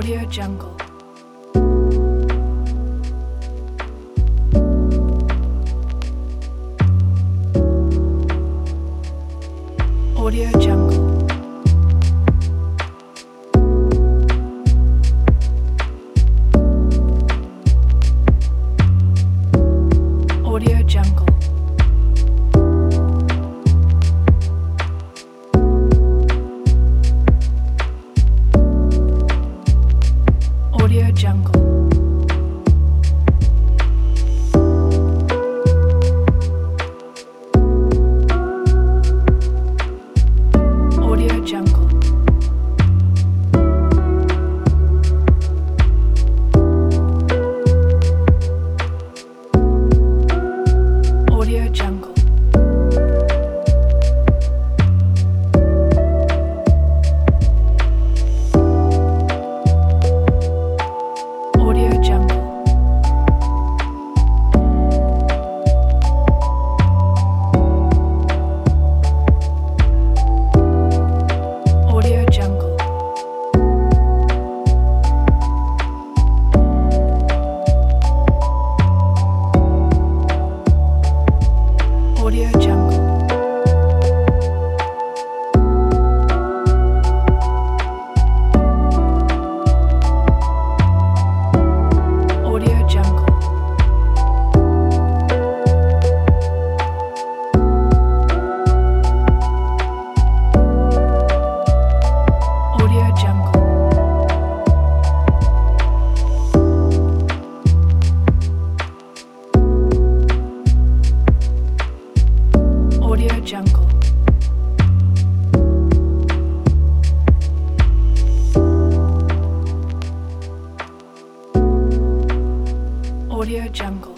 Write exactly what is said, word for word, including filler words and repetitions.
Audio Jungle. Audio Jungle. Audio Jungle. Audio Jungle. Audio Jungle. Audio Jungle. Audio Jungle. Audio Jungle. Audio Jungle. Audio Jungle. Audio Jungle. Audio Jungle. Audio Jungle.